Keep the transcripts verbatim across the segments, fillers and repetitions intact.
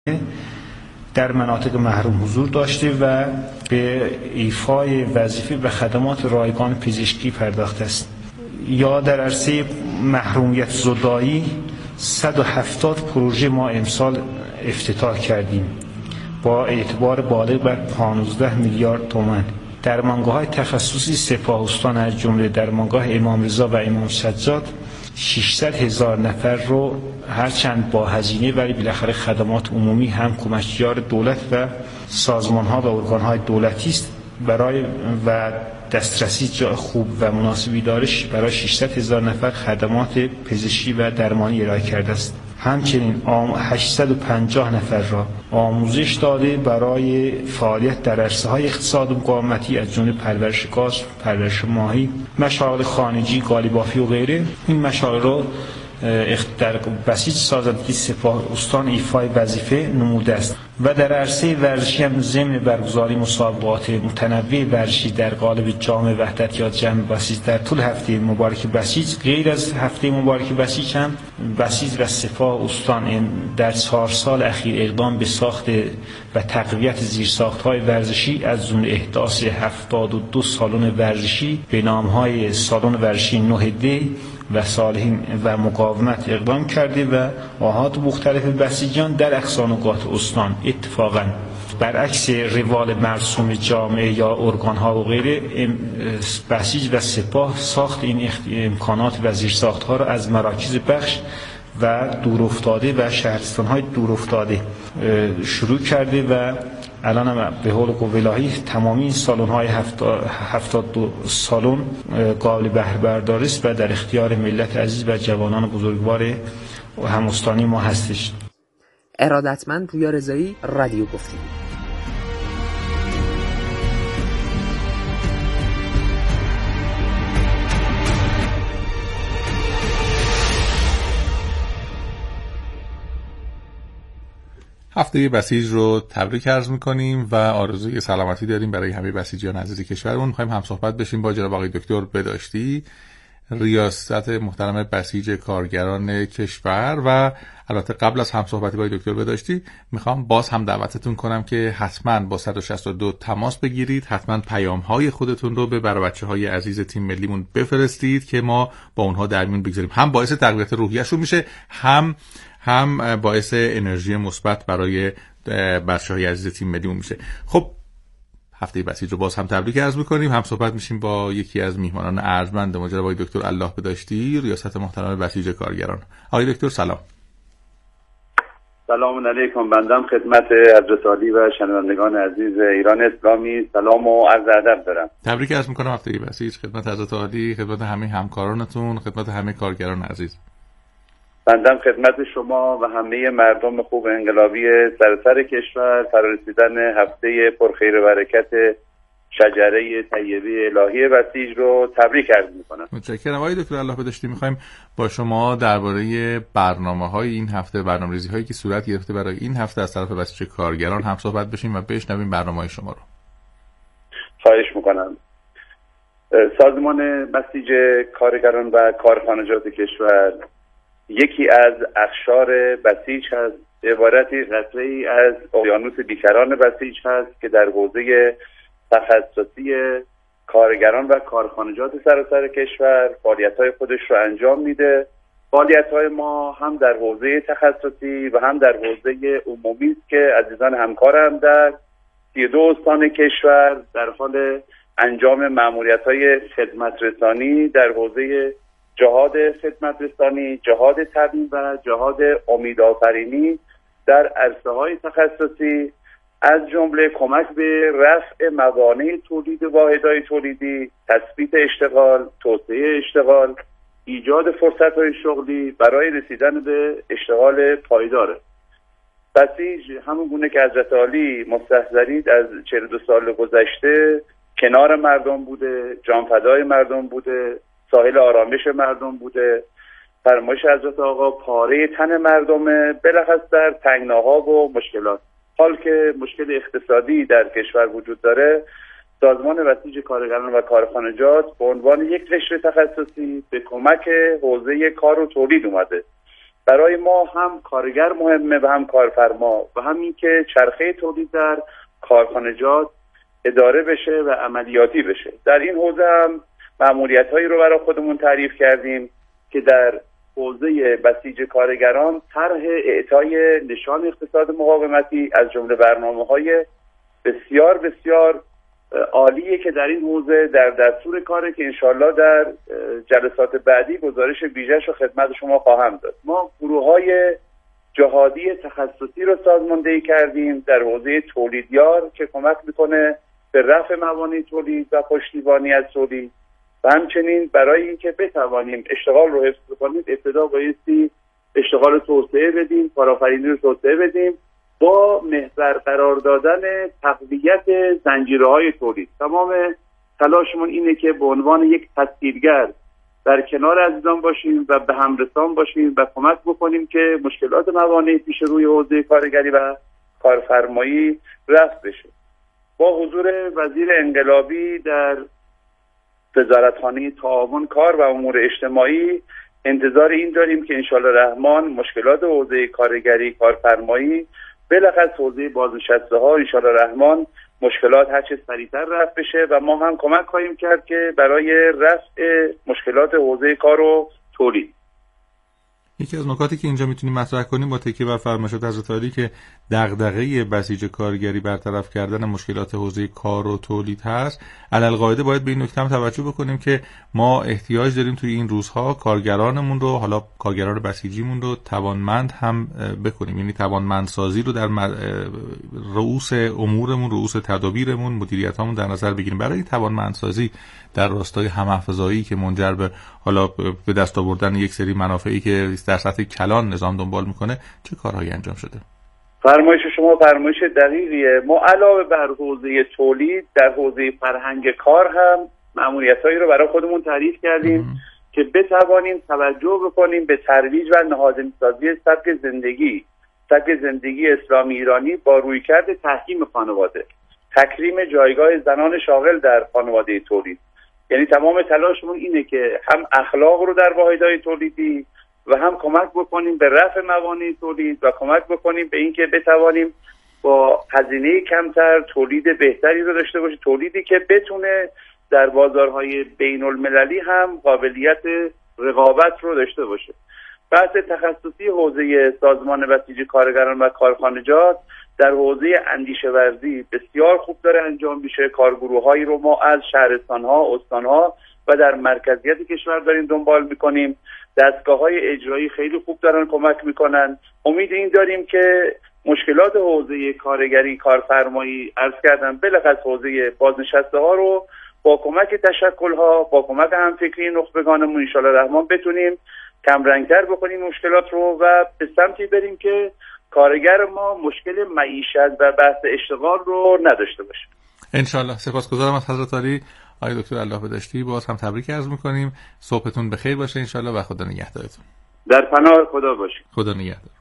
در مناطق محروم حضور داشته و به ایفای وظیفه و خدمات رایگان پزشکی پرداخته است. یا در عرصه محرومیت زدایی صد و هفتاد پروژه ما امسال افتتاح کردیم با اعتبار بالغ بر پانزده میلیارد تومان. درمانگاه‌های تخصصی سپاه استان از جمله درمانگاه امام رضا و امام سجاد ششصد هزار نفر رو هرچند با هزینه ولی بالاخره خدمات عمومی هم کمکیار دولت و سازمان‌ها و ارگان‌های دولتی است برای و دسترسی خوب و مناسبی دارش برای ششصد هزار نفر خدمات پزشکی و درمانی ارائه کرده است. همچنین هشتصد و پنجاه نفر را آموزش داده برای فعالیت در عرصه‌های اقتصاد مقاومتی از جمله پرورش گاز، پرورش ماهی، مشاغل خانگی، قالیبافی و غیره. این مشاغل را در بسیج سازندگی سپاه استان ایفای وظیفه نموده است و در عرصه ورزشی هم ضمن برگزاری مسابقات متنوع ورزشی در قالب جام وحدت یا جام بسیج در طول هفته مبارک بسیج، غیر از هفته مبارک بسیج هم بسیج و سپاه استان در چهار سال اخیر اقدام به ساخت و تقویت زیرساخت‌های ورزشی از جمله احداث هفتاد و دو سالن ورزشی به نام‌های سالن ورزشی نه دی و صالحین و مقاومت اقدام کرده و آحاد مختلف بسیجان در اقصا نقاط استان اتفاقا برعکس روال مرسوم جامعه یا ارگان‌ها و غیره بسیج و سپاه ساخت این امکانات و زیرساخت‌ها را از مراکز بخش و دورافتاده و شهرستان‌های دورافتاده شروع کرده و الان هم به حول قوه‌الهی تمامی این سالن‌های هفتاد و دو سالن قابل بهره برداری است و در اختیار ملت عزیز و جوانان بزرگوار همستانی ما هستش. ارادتمند پویا رضایی، رادیو گفتگو. هفته بسیج رو تبریک عرض می‌کنیم و آرزوی سلامتی داریم برای همه بسیجیان عزیز کشورمون. می‌خوایم هم صحبت بشیم با جناب آقای دکتر بداشتی، ریاست محترم بسیج کارگران کشور. و البته قبل از هم صحبتی با دکتر بداشتی میخوام باز هم دعوتتون کنم که حتما با صد و شصت و دو تماس بگیرید، حتما پیام‌های خودتون رو به برای بچه‌های عزیز تیم ملیمون بفرستید که ما با اونها در میون بگذاریم. هم باعث تقویت روحیه‌شون میشه، هم هم باعث انرژی مثبت برای بچه‌های عزیز تیم ملیمون میشه. خب هفته بسیج رو باز هم تبریک عرض می‌کنیم. هم صحبت میشیم با یکی از میهمانان ارجمند ما، جناب آقای دکتر الله بداشتی، ریاست محترم بسیج کارگران. آقای دکتر سلام. سلام علیکم. بندم خدمت حضرت عالی و شنوندگان عزیز ایران اسلامی سلام و عرض ادب دارم. تبریک عرض می‌کنم هفته بسیج خدمت حضرت عالی، خدمت همه همکارانتون، خدمت همه کارگران عزیز. بندم خدمت شما و همه مردم خوب انقلابی سراسر کشور فرارسیدن هفته پرخیر و برکت شجره طیبه الهی بسیج رو تبریک عرض می‌کنم. متشکرم. آقای دکتر الله بداشتی، می‌خوایم با شما درباره برنامه‌های این هفته، برنامه‌ریزی‌هایی که صورت گرفته برای این هفته از طرف بسیج کارگران هم صحبت بشیم و بشنویم برنامه‌های شما رو. خواهش می‌کنم. سازمان بسیج کارگران و کارخانجات کشور یکی از اقشار بسیج هست، عبارتی قطره‌ای از اقیانوس بیکران بسیج هست که در حوزه تخصصی کارگران و کارخانجات سراسر کشور فعالیت‌های خودش رو انجام میده. فعالیت‌های ما هم در حوزه تخصصی و هم در حوزه عمومی است که عزیزان همکارم در سی و دو استان کشور در حال انجام مأموریت‌های خدمت رسانی در حوزه جهاد خدمت رسانی، جهاد تبیین و جهاد امیدآفرینی در عرصه‌های تخصصی از جمله کمک به رفع موانع تولید واحدهای تولیدی، تثبیت اشتغال، توسعه اشتغال، ایجاد فرصت‌های شغلی برای رسیدن به اشتغال پایدار. بسیج همون گونه که حضرت عالی مستحضرید از چهل و دو سال گذشته کنار مردم بوده، جانفدای مردم بوده، ساحل آرامش مردم بوده. فرمایش حضرت آقا پاره تن مردمه، بلخص در تنگناها و مشکلات. حال که مشکل اقتصادی در کشور وجود داره، سازمان بسیج کارگران و کارخانجات به عنوان یک رشته تخصصی به کمک حوزه کار و تولید اومده برای ما هم کارگر مهمه و هم کارفرما و همین که چرخه تولید در کارخانجات اداره بشه و عملیاتی بشه. در این حوزه هم مأموریت‌هایی رو برای خودمون تعریف کردیم که در حوزه بسیج کارگران طرح اعطای نشان اقتصاد مقاومتی از جمله برنامه‌های بسیار بسیار عالیه که در این حوزه در دستور کاره که انشالله در جلسات بعدی گزارش ویژه‌اش رو خدمت شما خواهم داد. ما گروه‌های جهادی تخصصی رو سازماندهی کردیم در حوزه تولیدیار که کمک میکنه به رفع موانع تولید و پشتیبانی از تولید و همچنین برای اینکه بتوانیم اشتغال رو حفظ کنیم ابتدا بایستی اشتغال توسعه بدیم، کارآفرینی رو توسعه بدیم با محور قرار دادن تقویت زنجیره‌های تولید. تمام تلاشمون اینه که به عنوان یک تسهیلگر در کنار عزیزان باشیم و به همرسان باشیم و کمک بکنیم که مشکلات موانع پیش روی حوزه کارگری و کارفرمایی رفع بشه. با حضور وزیر انقلابی در وزارتخانه تعاون کار و امور اجتماعی انتظار این داریم که انشالله رحمان مشکلات حوزه کارگری کارفرمایی بلخص حوزه بازنشسته ها انشالله رحمان مشکلات هر چه سریعتر رفع بشه و ما هم کمک خواهیم کرد که برای رفع مشکلات حوزه کار و تولید. یکی از نکاتی که اینجا میتونیم مطرح کنیم با تکیه بر فرمایشات حضرت عالی که دغدغه بسیج کارگری برطرف کردن مشکلات حوزه کار و تولید هست، علالقاعده باید به این نکته هم توجه بکنیم که ما احتیاج داریم توی این روزها کارگرانمون رو، حالا کارگران بسیجیمون رو توانمند هم بکنیم، یعنی توانمندسازی رو در رؤوس امورمون، رؤوس تدابیرمون، مدیریتامون در نظر بگیریم. برای توانمندسازی در راستای هم‌افزایی که منجر به حالا به دست آوردن یک سری منافعی که در سطح کلان نظام دنبال میکنه چه کارهایی انجام شده؟ فرمایش شما فرمایش دقیقیه. ما علاوه بر حوزه تولید در حوزه فرهنگ کار هم مأموریتایی رو برای خودمون تعریف کردیم ام. که بتوانیم توجه بکنیم به ترویج و نهادینه‌سازی سبک زندگی سبک زندگی اسلامی ایرانی با رویکرد تحکیم خانواده، تکریم جایگاه زنان شاغل در خانواده تولید. یعنی تمام تلاشمون اینه که هم اخلاق رو در واحدهای تولیدی و هم کمک بکنیم به رفع موانع تولید و کمک بکنیم به اینکه بتوانیم با هزینه کمتر تولید بهتری رو داشته باشیم، تولیدی که بتونه در بازارهای بین المللی هم قابلیت رقابت رو داشته باشه. بحث تخصصی حوزه سازمان بسیج کارگران و کارخانجات در حوزه اندیشه ورزی بسیار خوب داره انجام میشه. کارگروه‌هایی رو ما از شهرستان‌ها، استان‌ها و در مرکزیت کشور داریم دنبال میکنیم. دستگاه‌های اجرایی خیلی خوب دارن کمک میکنن. امید این داریم که مشکلات حوزه کارگری کارفرمایی عرض کردم بلخص حوزه بازنشسته ها رو با کمک تشکل‌ها، با کمک همفکری نخبگانمون ان شاءالله رحمان بتونیم کمرنگ‌تر بکنیم مشکلات رو و به سمتی بریم که کارگر ما مشکل معیشت و بحث اشتغال رو نداشته باشه. انشالله. سپاسگزارم از حضرت عالی. آقای دکتر الله بداشتی، باز هم تبریک عرض می‌کنیم. صبحتون بخیر باشه انشالله و خدا نگهدارتون. در پناه خدا باشید. خدا نگهدار.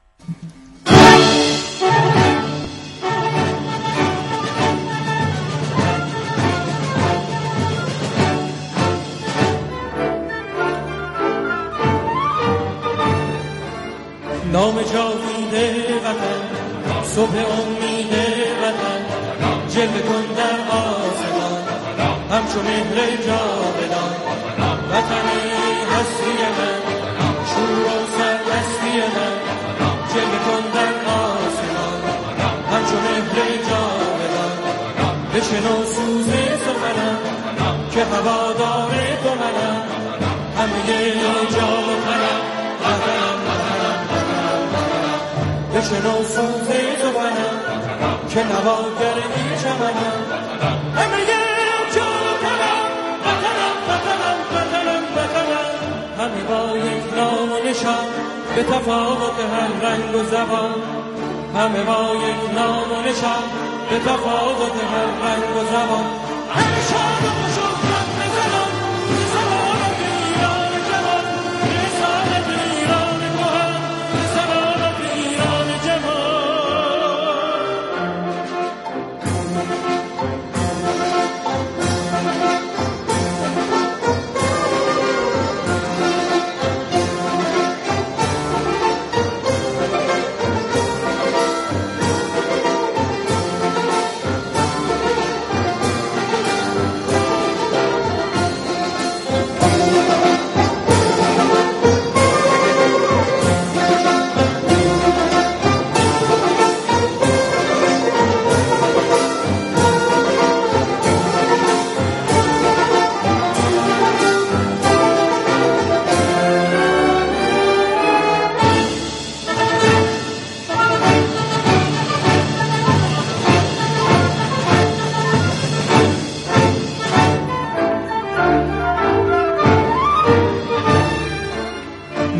نام جاوید وطن، صبح امید وطن، جلوه کن در آسمان همچو مهر جاودان. وطنی هستی من، شور و سرمستی من، جلوه کن در آسمان همچو مهر جاودان. بشنو سوز سخنم که هوادار تو منم، همه جا منم، وطنم بشنو سوز زبانم که نواگر این چمنم، همه جا کنم، وطنم وطنم وطنم وطنم. همه با یک نام و نشان به تفاوت هر رنگ و زبان، همه با یک نام و نشان به تفاوت هر رنگ و زبان. همه شاد و شکرم بزنم رسالت ایران جوان، رسالت ایران کهن، رسالت ایران جوان.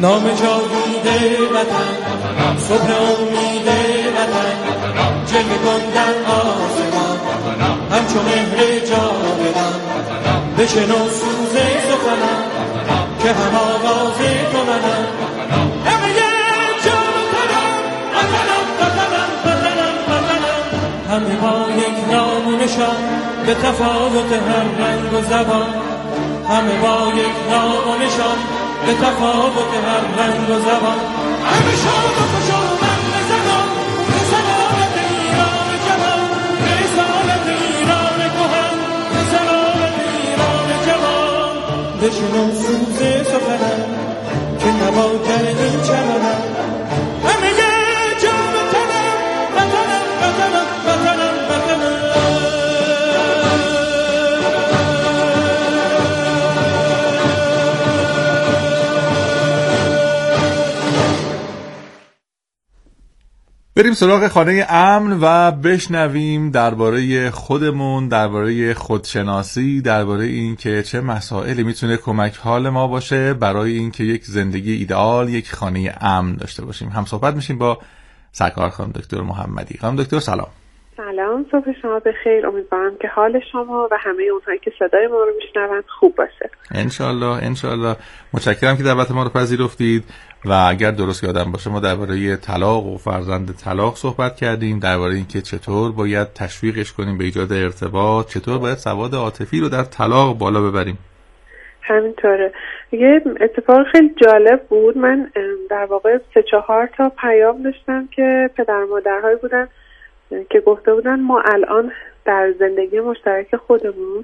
نام جاوید وطن، صبح امید وطن، جلوه کن در آسمان همچون مهر جاودان. بشنو سوز سخنم که هم آواز تو منم، همه جا وطنم، وطنم، وطنم، وطنم، وطنم. همه با یک نام و نشان به تفاوت هر رنگ و زبان، همه با یک نام و نشان به تفاوت هر رنگ و زبان. همه شاد و خوشامد به زمان، به سلامت ایران جوان، به سلامت ایران کهن، به سلامت ایران جوان. بشنو سوز سخنم که نواگر این چمنم، همه جا وطنم، وطنم، وطنم، وطنم، وطنم. بریم سراغ خانه امن و بشنویم درباره خودمون، درباره خودشناسی، درباره این که چه مسائلی میتونه کمک حال ما باشه برای این که یک زندگی ایدئال، یک خانه امن داشته باشیم. هم صحبت میشیم با سرکار خانم دکتر محمدی. خانم دکتر سلام. سلام، صبح شما بخیر. امیدوارم که حال شما و همه اونهایی که صدای ما رو میشنون خوب باشه. انشالله انشالله. متشکرم که دعوت ما رو پذیرفتید و اگر درست یادم باشه ما درباره طلاق و فرزند طلاق صحبت کردیم، درباره اینکه چطور باید تشویقش کنیم به ایجاد ارتباط، چطور باید سواد عاطفی رو در طلاق بالا ببریم. همینطوره. یه اتفاق خیلی جالب بود. من در واقع سه چهار تا پیام داشتم که پدر مادرهایی بودن که گفته بودن ما الان در زندگی مشترک خودمون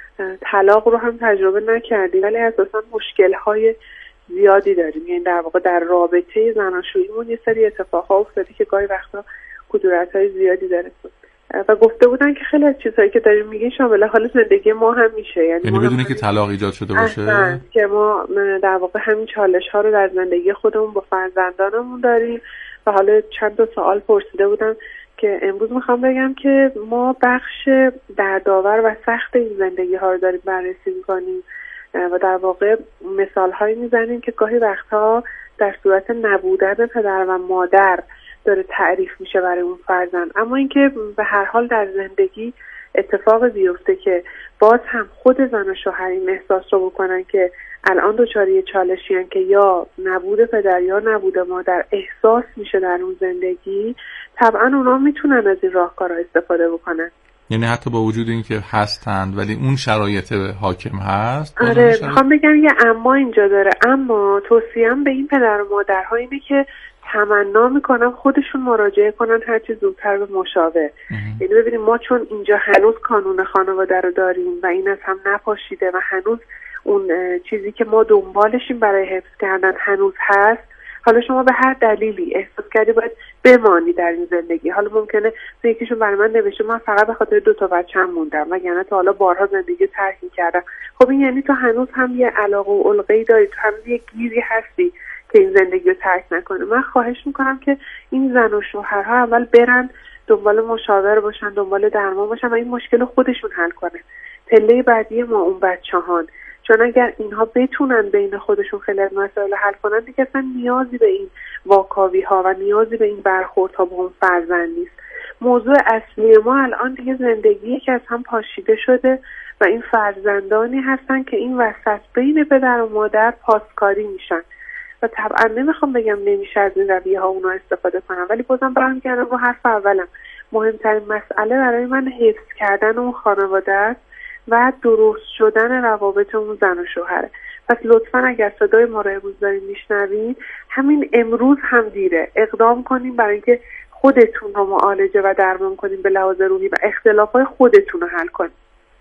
طلاق رو هم تجربه نکردیم ولی اساسا مشکل‌های زیادی داریم. یعنی در واقع در رابطه زناشوییمون یه سری اتفاقا افتاده که گاهی وقتا کدورت‌های زیادی داره و گفته بودن که خیلی از چیزهایی که داریم میگین شامل حال زندگی ما هم میشه. یعنی, یعنی بدون که طلاق ایجاد شده باشه، که ما در واقع همین چالش‌ها رو در زندگی خودمون با فرزندانمون داریم. و حالا چند تا سوال پرسیده بودن که امروز میخوام بگم که ما بخش دردآور و سخت این زندگی ها رو داریم بررسی میکنیم و در واقع مثال هایی میزنیم که گاهی وقتها در صورت نبودن پدر و مادر داره تعریف میشه برای اون فرزند، اما اینکه به هر حال در زندگی اتفاق بیفته که باز هم خود زن و شوهر این احساس رو بکنن که الان دوچاری چالشی هن که یا نبود پدر یا نبود مادر احساس میشه در اون زندگی، طبعا اونا میتونن از این راهکارها استفاده بکنن. یعنی حتی با وجود این که هستند ولی اون شرایط حاکم هست. آره میخوام بگم یه اما اینجا داره. اما توصیهم به این پدر و مادرها اینه که تمنا میکنم خودشون مراجعه کنن هر چه زودتر به مشاور. یعنی ببینیم ما چون اینجا هنوز قانون خانواده رو داریم و این از هم نپاشیده و هنوز اون چیزی که ما دنبالشیم برای حفظ کردن هنوز هست، حالا شما به هر دلیلی احساس کردی باید بمانی در این زندگی، حالا ممکنه یکیشون برای من نوشته من فقط به خاطر دو تا بچه‌م موندم وگرنه تا حالا بارها زندگی ترک کردم. خب این یعنی تو هنوز هم یه علاقه و علقه‌ای داری، تو هنوز یه گیری هستی که این زندگی رو ترک نکنه. من خواهش میکنم که این زن و شوهرها اول برن دنبال مشاور باشن، دنبال درمان باشن و این مشکل رو خودشون حل کنن. پله بعدی ما اون بچه‌هان، چون اگر اینها بتونن بین خودشون خیلی از مسائل حل کنن دیگه اصلا نیازی به این واکاوی ها و نیازی به این برخورد ها با اون فرزند نیست. موضوع اصلی ما الان دیگه زندگیه که از هم پاشیده شده و این فرزندانی هستن که این وسط بین پدر و مادر پاسکاری میشن و طبعا نمیخوام بگم نمیشه از این رویه ها اونا استفاده کنم، ولی بازم برمیگردم با حرف اولم، مهمترین مسئله برای من حفظ کردن اون خانواده است و درست شدن روابط اون زن و شوهره. پس لطفاً اگر صدای ما رو امروز دارین میشنوین، همین امروز هم دیره، اقدام کنین برای اینکه خودتون رو معالجه و درمان کنین به لحاظ روحی و اختلافات خودتون رو حل کنین.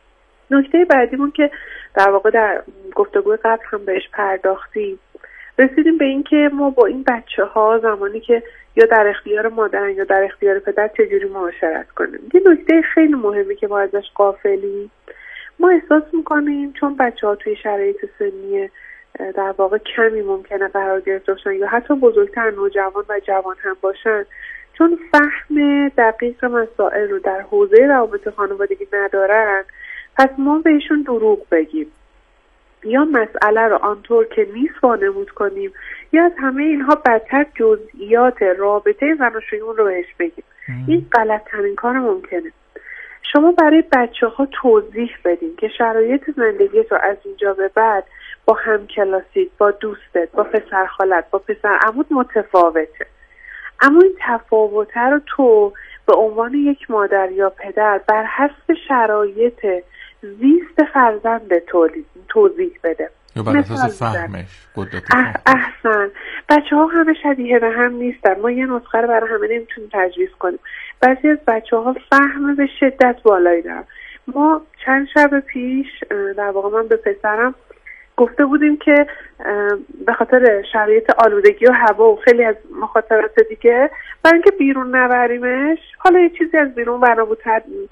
نکته بعدیمون که در واقع در گفتگوی قبل هم بهش پرداختیم، رسیدیم به این که ما با این بچه ها زمانی که یا در اختیار مادر یا در اختیار پدر چجوری معاشرت کنیم. یه نکته خیلی مهمی که ما ازش غافلیم، ما احساس میکنیم چون بچه ها توی شرایط سنی در واقع کمی ممکنه قرار گرفته باشن یا حتی بزرگتر نوجوان و جوان هم باشن، چون فهم دقیق مسائل رو در حوزه روابط خانوادگی ندارن، پس ما بهشون دروغ بگیم یا مسئله رو آنطور که نیست وانمود کنیم یا از همه اینها بدتر جزئیات رابطه زن و شویون رو بهش بگیم. این غلط ترین کار ممکنه. شما برای بچه ها توضیح بدین که شرایط زندگی تو از اینجا به بعد با همکلاسیت، با دوستت، با پسر خالت، با پسر عموت متفاوته. اما این تفاوته رو تو به عنوان یک مادر یا پدر بر حسب شرایط زیست فرزند تولید توضیح بده. یا بر اساس فهمش، قدرت اح احسن. بچه ها همه شبیه به هم نیستن. ما یه نسخه رو برای همه نمیتونیم تجویز کنیم. بعضی از بچه ها فهم به شدت بالایی دارن. ما چند شب پیش در واقع من به پسرم گفته بودیم که به خاطر شرایط آلودگی و هوا و خیلی از مخاطرات دیگه برای اینکه بیرون نبریمش، حالا یه چیزی از بیرون بنا بود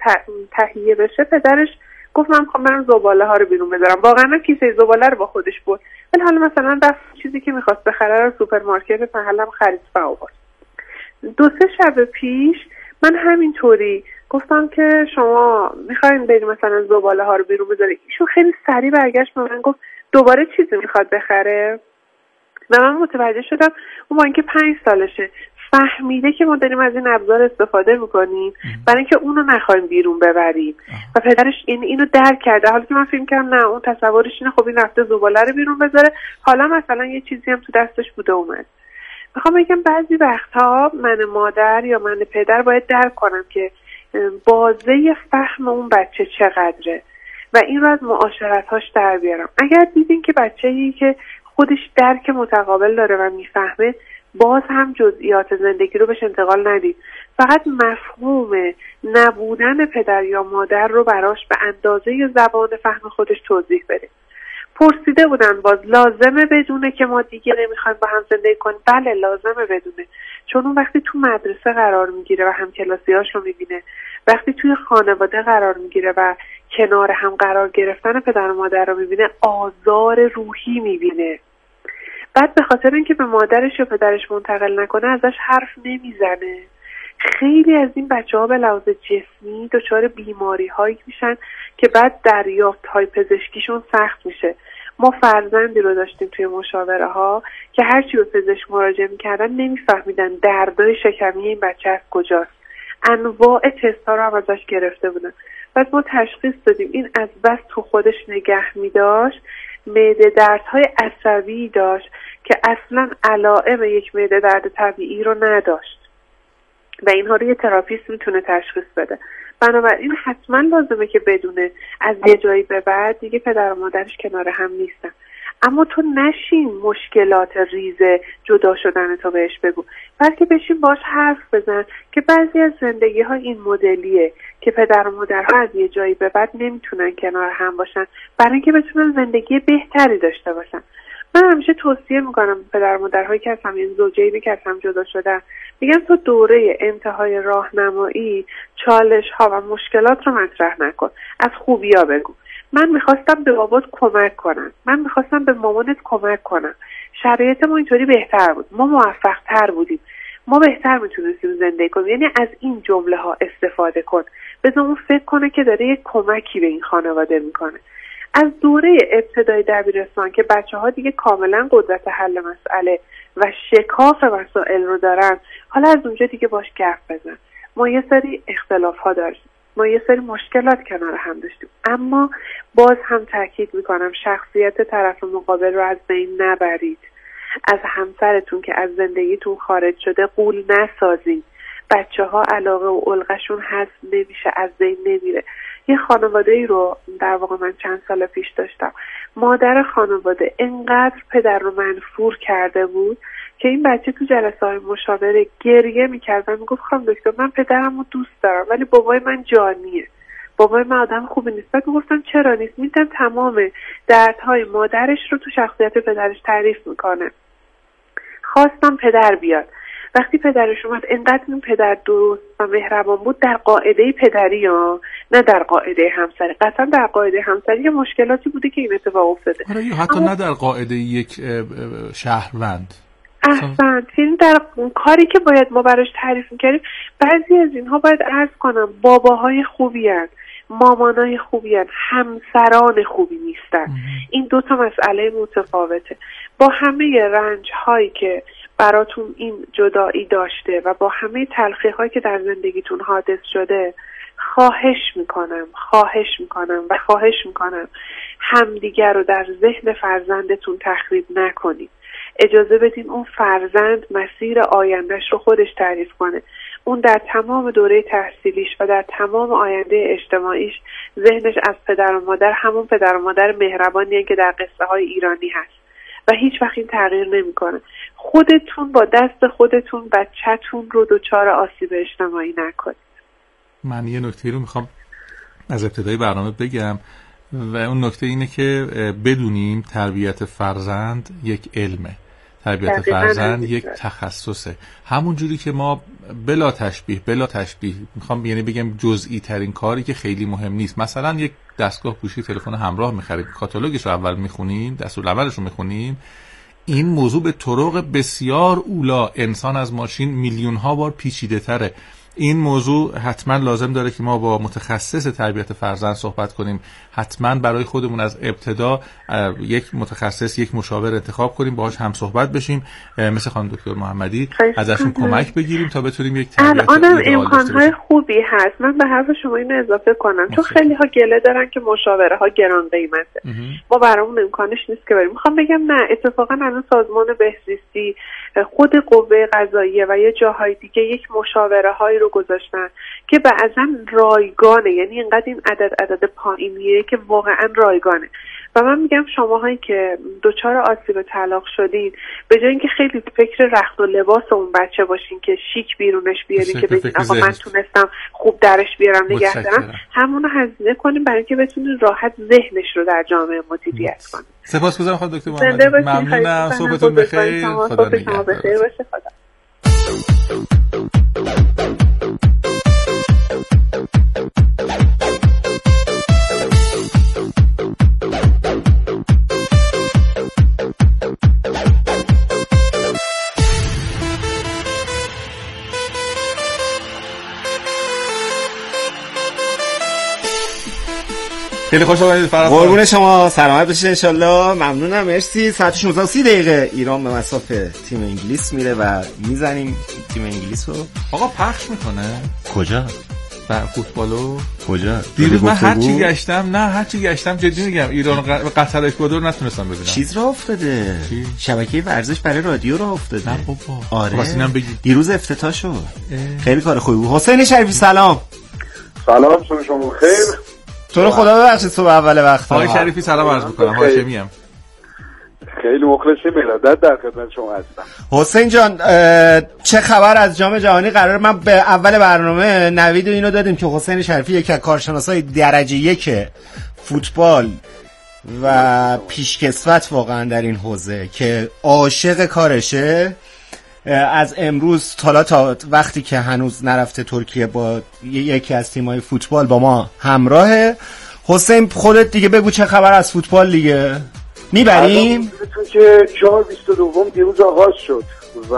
تهیه بشه، پدرش گفت من میخوام برم زباله ها رو بیرون بذارم. واقعا کیسه زباله رو با خودش بود، ولی حالا مثلا دست چیزی که میخواست بخره رو سوپرمارکت محلم خرید و آورد. دو سه شب پیش من همینطوری گفتم که شما میخواین بریم مثلا زباله ها رو بیرون بذارید. ایشون خیلی سریع برگشت به من گفت دوباره چیزی میخواد بخره و من متوجه شدم اون با اینکه پنج سالشه فهمیده که ما داریم از این ابزار استفاده میکنیم برای اینکه اونو نخوایم بیرون ببریم و پدرش این اینو درک کرده. حالا که من فکر کردم نه، اون تصورش اینه خب این رفته زباله رو بیرون بذاره، حالا مثلا یه چیزی هم تو دستش بوده اومد. میخوام بگم بعضی وقتها من مادر یا من پدر باید درک کنم که بازه فهم اون بچه چقدره و این رو از معاشرت‌هاش در بیارم. اگر دیدین که بچه‌ای که خودش درک متقابل داره و میفهمه، باز هم جزئیات زندگی رو بهش انتقال ندید. فقط مفهوم نبودن پدر یا مادر رو براش به اندازه زبان فهم خودش توضیح بده. پرسیده بودن باز لازمه بدونه که ما دیگه نمیخوایم با هم زندگی کنیم؟ بله لازمه بدونه، چون اون وقتی تو مدرسه قرار میگیره و همکلاسی‌هاش رو میبینه، وقتی توی خانواده قرار میگیره و کنار هم قرار گرفتن پدر و مادر رو میبینه، آزار روحی میبینه. بعد به خاطر اینکه به مادرش یا پدرش منتقل نکنه ازش حرف نمیزنه. خیلی از این بچه ها به لحاظ جسمی دچار بیماری هایی میشن که بعد دریافت های پزشکیشون سخت میشه. ما فرزندی رو داشتیم توی مشاوره ها که هرچی به پزشک مراجعه میکردن نمیفهمیدن دردای شکمی این بچه از کجاست. انواع تست ها رو هم ازش گرفته بودن. بعد ما تشخیص دادیم این از بس تو خودش نگه میداشت، معده دردهای عصبی داشت که اصلا علائم یک معده درد طبیعی رو نداشت و اینها رو یه تراپیست میتونه تشخیص بده. بنابراین حتما لازمه که بدونه از یه جایی به بعد دیگه پدر و مادرش کنار هم نیستن. اما تو نشین مشکلات ریز جدا شدن تو بهش بگو، بلکه بشین باش حرف بزن که بعضی از زندگی ها این مدلیه که پدر و مادرها از یه جایی به بعد نمیتونن کنار هم باشن برای اینکه بتونن زندگی بهتری داشته باشن. من همیشه توصیه میکنم پدر و مادرهایی که از هم این زوجه‌ای که از هم جدا شدن، میگم تو دوره انتهای راهنمایی چالش ها و مشکلات رو مطرح نکن، از خوبیا بگو. من میخواستم به بابات کمک کنم، من میخواستم به مامانت کمک کنم، شرایط ما اینطوری بهتر بود، ما موفق تر بودیم، ما بهتر میتونستیم زندگی کنیم. یعنی از این جمله ها استفاده کن، بذار اون فکر کنه که داره یک کمکی به این خانواده میکنه. از دوره ابتدای دبیرستان که بچه ها دیگه کاملا قدرت حل مسئله و شکاف مسائل رو دارن، حالا از اونجا دیگه باش گپ بزن. ما یه سری اختلاف ها داشتیم، ما یه سری مشکلات کنار هم داشتیم، اما باز هم تاکید میکنم شخصیت طرف مقابل رو از بین نبرید. از همسرتون که از زندگیتون خارج شده غول نسازید. بچه ها علاقه و علقشون حذف نمیشه، از بین نمیره. یه خانواده ای رو در واقع من چند سال پیش داشتم، مادر خانواده انقدر پدر رو منفور کرده بود که این بچه تو جلسه های مشاوره گریه میکرد و میگفت خانم دکتر من پدرم رو دوست دارم ولی بابای من جانیه، بابای من آدم خوبی نیست. بعد میگفتم چرا نیست؟ میدن تمام دردهای مادرش رو تو شخصیت پدرش تعریف میکنه. خواستم پدر بیاد. وقتی پدرش اومد انقدر این پدر درست و مهربان بود در قاعده پدری ها، نه در قاعده همسری. قطعا در قاعده همسری مشکلاتی بوده که این اتفاق افتاده. آره حتی اما... نه در قاعده یک شهروند. احسن. این در کاری که باید ما براش تعریف می‌کردیم، بعضی از اینها باید عرض کنم باباهای خوبی هستند، مامانای خوبی هن. همسران خوبی نیستن. این دو تا مسئله متفاوته. با همه رنج هایی که براتون این جدایی داشته و با همه تلخی هایی که در زندگیتون حادث شده، خواهش میکنم خواهش میکنم و خواهش میکنم همدیگر رو در ذهن فرزندتون تخریب نکنید. اجازه بدین اون فرزند مسیر آیندهش رو خودش تعریف کنه. اون در تمام دوره تحصیلیش و در تمام آینده اجتماعیش ذهنش از پدر و مادر همون پدر و مادر مهربانیه که در قصه های ایرانی هست و هیچ وقت این تغییر نمیکنه. خودتون با دست خودتون بچه‌تون رو دچار آسیب اجتماعی نکنید. من یه نکته رو میخوام از ابتدای برنامه بگم و اون نکته اینه که بدونیم تربیت فرزند یک علمه، تربیت فرزند یک تخصصه. همون جوری که ما بلا تشبیه بلا تشبیه میخوام یعنی بگم جزئی ترین کاری که خیلی مهم نیست، مثلا یک دستگاه گوشی تلفن همراه میخریم، کاتالوگش رو اول میخونیم، دستور اولش رو میخونیم، این موضوع به طرق بسیار اولا انسان از ماشین میلیون ها بار پیچیده تره. این موضوع حتما لازم داره که ما با متخصص تربیت فرزند صحبت کنیم. حتما برای خودمون از ابتدا یک متخصص، یک مشاور انتخاب کنیم، باهاش هم صحبت بشیم، مثل خانم دکتر محمدی ازشون کمک بگیریم تا بتونیم یک تربیت الانم امکانهای خوبی هست. من به حرف شما اینو اضافه کنم چون خیلی ها گله دارن که مشاوره ها گران قیمته. ما برامون امکانش نیست که بریم. میخوام بگم نه، اتفاقا الان سازمان بهزیستی، خود قوه قضاییه و یه جاهای دیگه یک مشاوره های رو گذاشتن که بعضا رایگانه، یعنی اینقدر این عدد عدد پایینیه که واقعا رایگانه. و من میگم شماهایی که دچار آسیب طلاق شدین، به جای اینکه خیلی فکر رخت و لباس اون بچه باشین که شیک بیرونش بیارین که بگین آقا من تونستم خوب درش بیارم نگه دارم، همونو هزینه کنین برای اینکه بتونین راحت ذهنش رو در جامعه مدیریت کنین. سپاسگزارم خانم دکتر محمدی. ممنونم. صبحتون بخیر. خدا نگهدار. خیلی خوش آمدید فرات. قربون شما، سلامت باشید ان شاءالله. ممنونم، مرسی. ساعت شانزده و سی دقیقه ایران به مصاف تیم انگلیس میره و میزنیم تیم انگلیس رو. آقا پخش میکنه کجا؟ بر فوتبالو کجا؟ دیروز من هر چی گشتم، نه هر چی گشتم جدی میگم ایران و قطر اکوادور نتونستم ببینم. چیز راه افتاده، شبکه ورزش برای رادیو راه افتاده. نه بابا. آره واسه بگی دیروز افتتاح شد. خیلی کار خوبی بود. حسین شریفی سلام. سلام شما خیر. تو رو خدا ببخشید صبح اول وقت. آقای شریفی سلام عرض می‌کنم. هاشمی ام. خیلی مخلصیم، ارادت در خدمت شما هستم. حسین جان چه خبر از جام جهانی؟ قرار من به اول برنامه نوید اینو دادیم که حسین شریفی یکی از کارشناسای درجه یک فوتبال و پیشکسوت واقعا در این حوزه که عاشق کارشه، از امروز تا تا وقتی که هنوز نرفته ترکیه با یکی از تیم‌های فوتبال با ما همراهه. حسین خودت دیگه بگو چه خبر از فوتبال دیگه؟ میبریم؟ می‌دونید که چهار بیست و دو دیروز آغاز شد و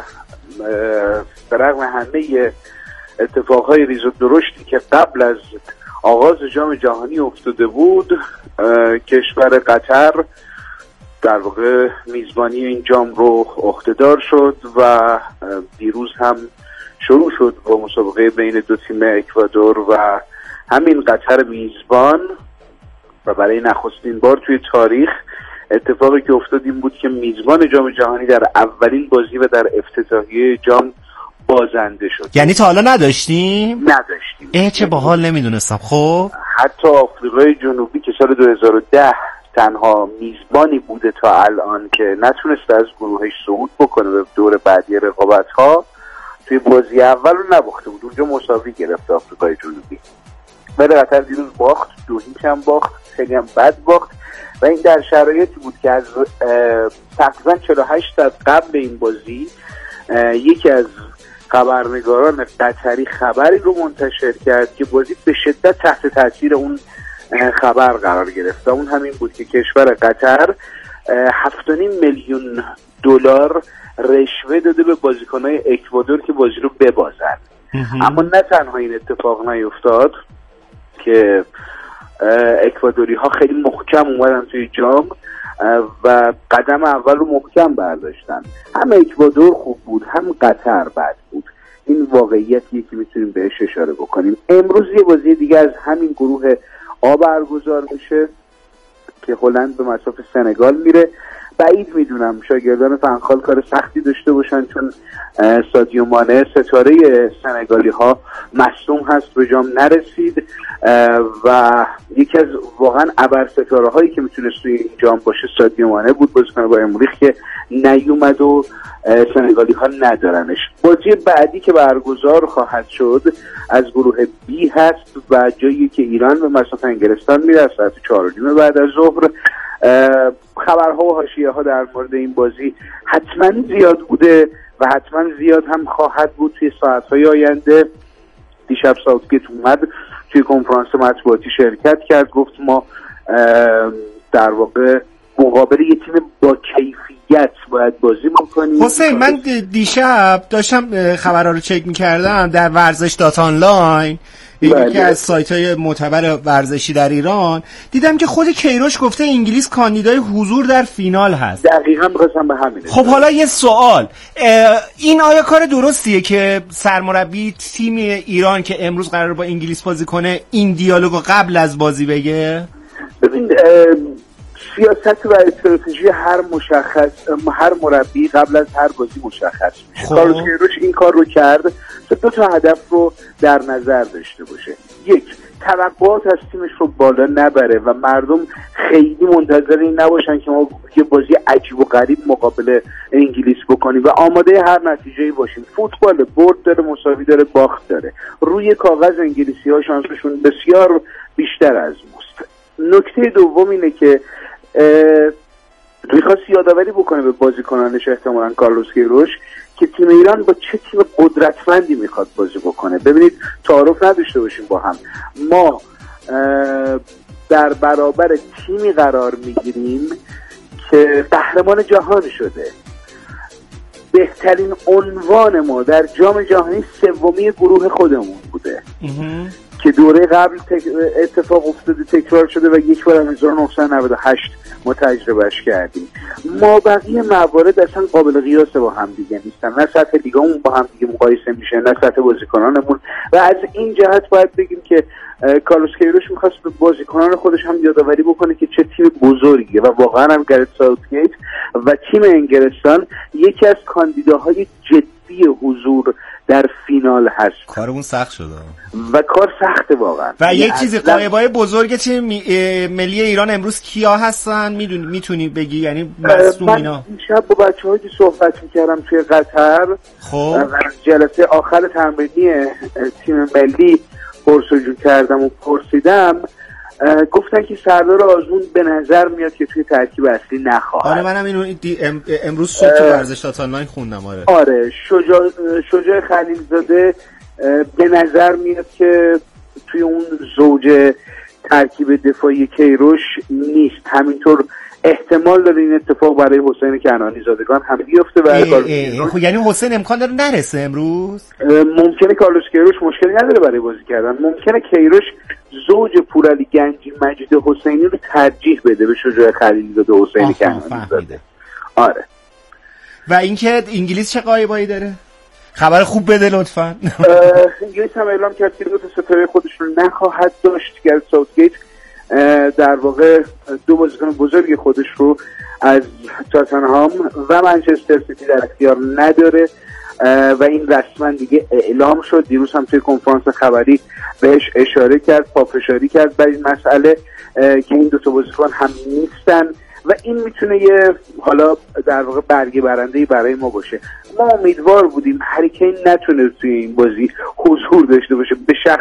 به رغم همه اتفاقهای ریز و درشتی که قبل از آغاز جام جهانی افتاده بود، کشور قطر در واقع میزبانی این جام رو عهده‌دار شد و دیروز هم شروع شد با مسابقه بین دو تیم اکوادور و همین قطر میزبان و برای نخستین بار توی تاریخ اتفاقی که افتاد این بود که میزبان جام جهانی در اولین بازی و در افتتاحیه جام بازنده شد. یعنی تا حالا نداشتیم؟ نداشتیم. اه چه باحال، نمیدونستم. خب حتی آفریقای جنوبی که سال دو هزار و ده تنها میزبانی بوده تا الان که نتونسته از گروهش صعود بکنه به دور بعدی رقابت‌ها، توی بازی اول رو نباخته بود، اونجا مساوی گرفت آفریقای جنوبی. ولی قطر دیروز باخت، دو هیچ هم باخت، خیلی هم بد باخت و این در شرایطی بود که از تقریبا چهل و هشت ساعت قبل این بازی یکی از خبرنگاران قطری خبری رو منتشر کرد که بازی به شدت تحت تاثیر اون خبر قرار گرفت. اون همین بود که کشور قطر هفت و نیم میلیون دلار رشوه داده به بازیکن‌های اکوادور که بازی رو ببازن. اما نه تنها این اتفاق نیفتاد، که اکوادوری ها خیلی محکم اومدن توی جام و قدم اول رو محکم برداشتن. هم اکوادور خوب بود، هم قطر بد بود. این واقعیتیه که میتونیم بهش اشاره بکنیم. امروز یه بازی دیگه از همین گروه آ برگزار میشه که هلند به مصاف سنگال میره. بعید میدونم شاگردان فنخال کار سختی داشته باشن، چون سادیو مانه ستاره سنگالی ها مصدوم هست، به جام نرسید و یکی از واقعا ابر ستاره هایی که میتونست توی این جام باشه سادیو مانه بود، بازیکن بایر مونیخ که نیومد و سنگالی ها ندارنش. بازی بعدی که برگزار خواهد شد از گروه بی هست و جایی که ایران به مصاف انگلستان میره ساعت چهار و نیم بعد از ظهر. خبرها و حاشیه ها در مورد این بازی حتما زیاد بوده و حتما زیاد هم خواهد بود توی ساعتهای آینده. دیشب ساوتگیت اومد توی کنفرانس مطبوعاتی شرکت کرد، گفت ما در واقع مقابل یه تیم با کیفیت باید بازی بکنیم. حسین، من دیشب داشتم خبرها رو چک می‌کردم در ورزش دات آنلاین، یکی از سایت‌های معتبر ورزشی در ایران، دیدم که خود کیروش گفته انگلیس کاندیدای حضور در فینال هست. دقیقاً می‌خواستم به همین. خب حالا یه سوال، این آیا کار درستیه که سرمربی تیم ایران که امروز قراره با انگلیس بازی کنه این دیالوگو قبل از بازی بگه؟ ببین سیاست و استراتژی هر مشخص هر مربی قبل از هر بازی مشخص میشه. کارلوس کیروش این کار رو کرد تا دو تا هدف رو در نظر داشته باشه. یک، توقعات از تیمش رو بالا نبره و مردم خیلی منتظر این نباشن که ما یه بازی عجیب و غریب مقابل انگلیس بکنیم و آماده هر نتیجه‌ای باشیم. فوتبال برد داره، مساوی داره، باخت داره. روی کاغذ انگلیسی‌ها شانسشون بسیار بیشتر از ماست. نکته دوم اینه که میخواست یادآوری بکنه به بازیکنانش احتمالاً کارلوس کیروش که تیم ایران با چه تیم قدرتمندی میخواد بازی بکنه. ببینید تعارف نداشته باشیم با هم، ما در برابر تیمی قرار میگیریم که قهرمان جهان شده. بهترین عنوان ما در جام جهانی سومی گروه خودمون بوده که دوره قبل اتفاق افتاده، تکرار شده و یک بار هزار و نهصد و نود و هشت ما تجربهش کردیم. ما بقیه موارد اصلا قابل قیاس با هم دیگه نیستن، نه سطح لیگامون با هم دیگه مقایسه میشه، نه سطح بازیکنانمون. و از این جهت باید بگیم که کارلوس کیروش میخواست به بازیکنان خودش هم یادآوری بکنه که چه تیم بزرگیه و واقعا هم گرت ساوتگیت و تیم انگلستان یکی از کاندیداهای جدی حضور در فینال هست. کارمون سخت شده و کار سخته واقعا. و یک چیزی غایبای بزرگ تیم ملی ایران امروز کیا هستن میدونی میتونی بگی؟ یعنی مصدوم اینا. من شب با بچه‌ها که صحبت می‌کردم توی قطر، خب جلسه آخر تمرینی تیم ملی پرسجو کردم و پرسیدم، گفتن که سردار آزمون به نظر میاد که توی ترکیب اصلی نخواهد. آره منم اینو ام امروز صبح تو ورزش دات آنلاین خوندم. آره آره شجاع شجاع خلیلزاده به نظر میاد که توی اون زوج ترکیب دفاعی کیروش نیست. همینطور احتمال داره این اتفاق برای حسین کنعانی زادگان هم بیفته و خب یعنی حسین امکان داره نرسه امروز. ممکنه کارلوس کیروش مشکلی نداره برای بازی کردن. ممکنه کیروش زوج پورعلی گنجی مجید حسینی رو ترجیح بده به شجاع خلیلزاده و حسین کنعانی زاده. آره. و اینکه انگلیس چه غایبایی داره؟ خبر خوب بده لطفاً. انگلیس هم اعلام کرد که دو تا ستاره خودش رو نخواهد داشت. گرت ساوتگیت در واقع دو بازیکن بزرگ خودش رو از تاتنهام و منچستر سیتی در اختیار نداره و این رسما دیگه اعلام شد. دیروز هم توی کنفرانس خبری بهش اشاره کرد، پافشاری کرد بر این مسئله که این دو تا بازیکن هم نیستن و این میتونه یه حالا در واقع برگه برنده‌ای برای ما باشه. ما امیدوار بودیم هری کین نتونه توی این بازی حضور داشته باشه. به شخص